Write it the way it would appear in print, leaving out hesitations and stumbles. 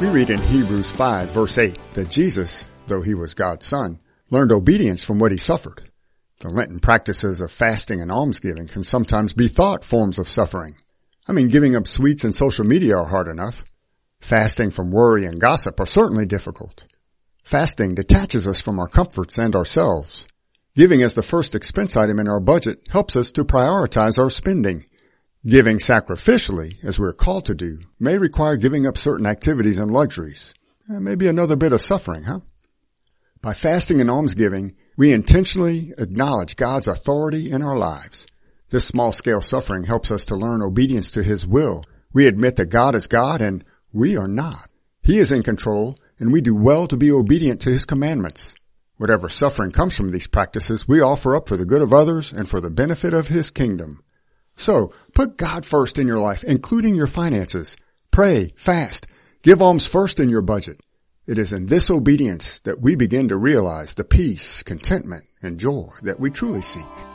We read in Hebrews 5 verse 8 that Jesus, though he was God's son, learned obedience from what he suffered. The Lenten practices of fasting and almsgiving can sometimes be thought forms of suffering. Giving up sweets and social media are hard enough. Fasting from worry and gossip are certainly difficult. Fasting detaches us from our comforts and ourselves. Giving as the first expense item in our budget helps us to prioritize our spending. Giving sacrificially, as we're called to do, may require giving up certain activities and luxuries. Maybe another bit of suffering, huh? By fasting and almsgiving, we intentionally acknowledge God's authority in our lives. This small-scale suffering helps us to learn obedience to His will. We admit that God is God and we are not. He is in control, and we do well to be obedient to His commandments. Whatever suffering comes from these practices, we offer up for the good of others and for the benefit of His kingdom. So, put God first in your life, including your finances. Pray, fast, give alms first in your budget. It is in this obedience that we begin to realize the peace, contentment, and joy that we truly seek.